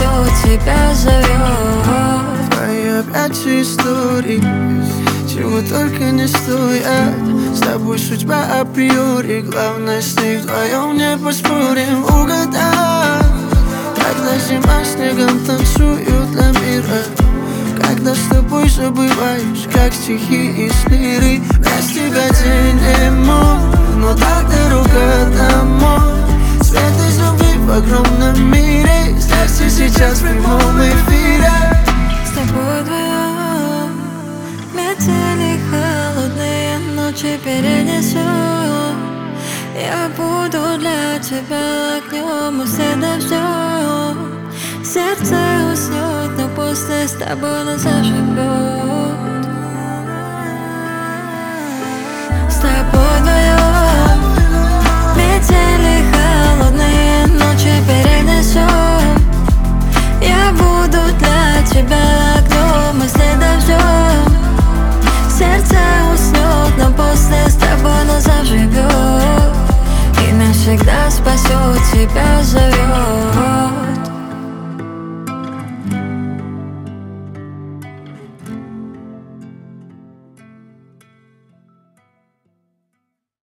спасет, тебя зовет. Твои опять истории, чего только не стоят. С тобой судьба априори, главное с ней вдвоем не поспорим. Угадать, когда зима снегом танцуют для мира, когда с тобой забываешь, как стихи из лиры. Без тебя день не мой, но так дорога домой. Свет из любви в огромном мире, здесь и сейчас в прямом эфире. С тобой вдвоем метели холодные ночи перенесу. Я буду для тебя огнем и след дождем. Сердце уснет, но после с тобой оно заживет. С тобой вдвоем метели холодные ночи перенесем. Я буду для тебя огнем и след дождем. Сердце уснет, но после с тобой оно заживет. И навсегда спасет, тебя зовет.